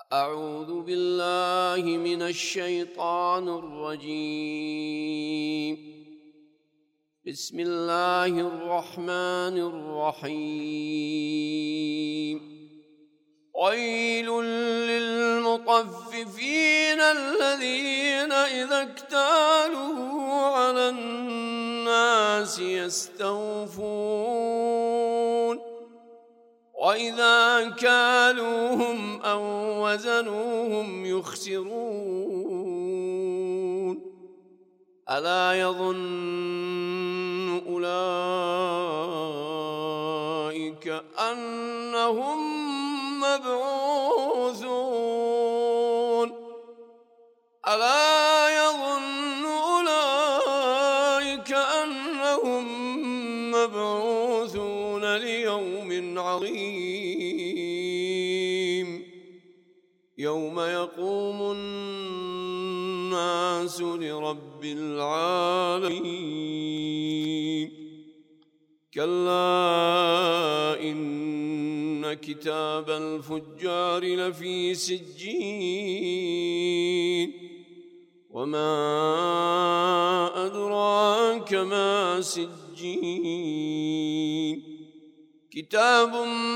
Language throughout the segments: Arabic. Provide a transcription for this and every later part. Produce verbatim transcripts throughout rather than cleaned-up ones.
أعوذ بالله من الشيطان الرجيم. بسم الله الرحمن الرحيم. ويل للمطففين الذين إذا اكتالوا على الناس يستوفون وإذا كالوهم أو وزنوهم يخسرون. ألا يظن أولئك أنهم مبعوثون ألا يظن أولئك أنهم مبعوثون ليوم عظيم يوم يقوم الناس لرب العالمين. كلا إن كتاب الفجار لفي سجين وما أدراك ما سجين كتاب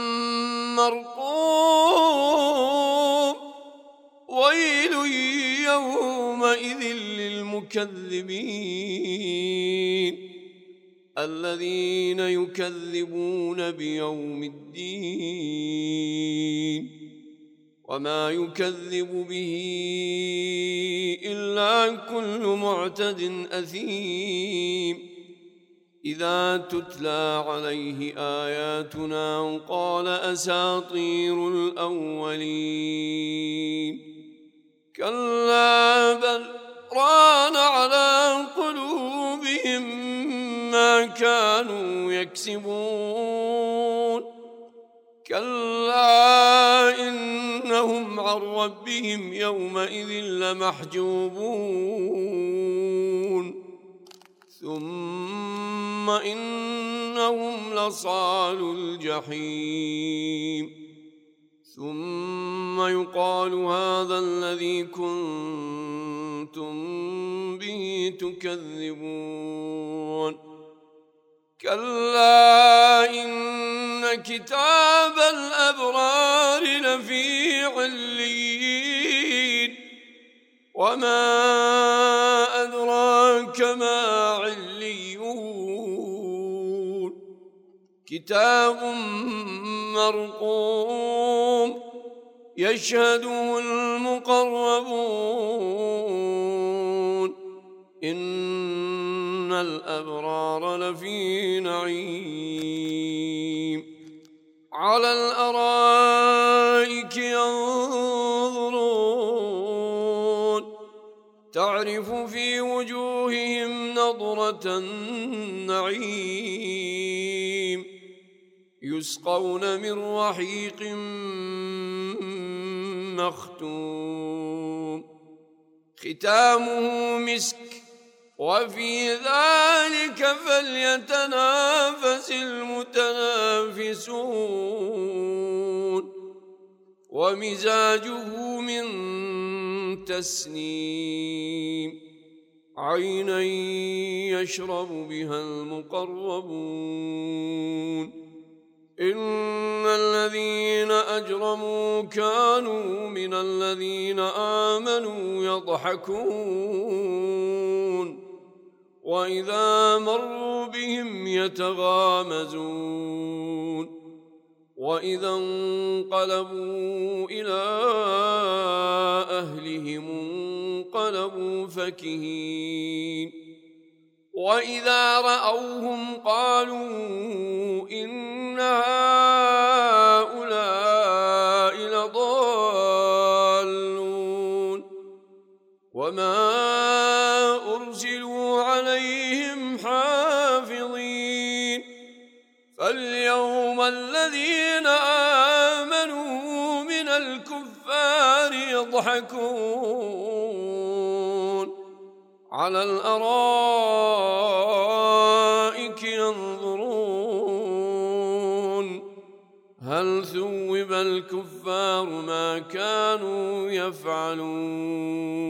مرقوم ويل يومئذ للمكذبين الذين يكذبون بيوم الدين وما يكذب به إلا كل معتد أثيم. إذا تتلى عليه آياتنا قال أساطير الأولين. كلا بل ران على قلوبهم ما كانوا يكسبون. كلا إنهم عن ربهم يومئذ لمحجوبون ثم إنهم لصالو الجحيم ثم يقال هذا الذي كنتم به تكذبون. كلا إن كتاب الأبرار لفي عليين وما أدراك ما عليون كتاب مرقوم يشهده المقربون إن الأبرار لفي نعيم على الأرائك ينظرون تعرف في وجوههم نضرة النعيم يسقون من رحيق مختوم ختامه مسك وفي ذلك فليتنافس المتنافسون ومزاجه من تسنيم عينا يشرب بها المقربون. إن الذين أجرموا كانوا من الذين آمنوا يضحكون وإذا مروا بهم يتغامزون وإذا انقلبوا إلى أهلهم انقلبوا فكهين وإذا رأوهم قالوا إن هؤلاء لضالون وما أرسلوا عليهم حافظين. فاليوم الذين آمنوا من الكفار يضحكون على الأرائك ينظرون هل ثوب الكفار ما كانوا يفعلون.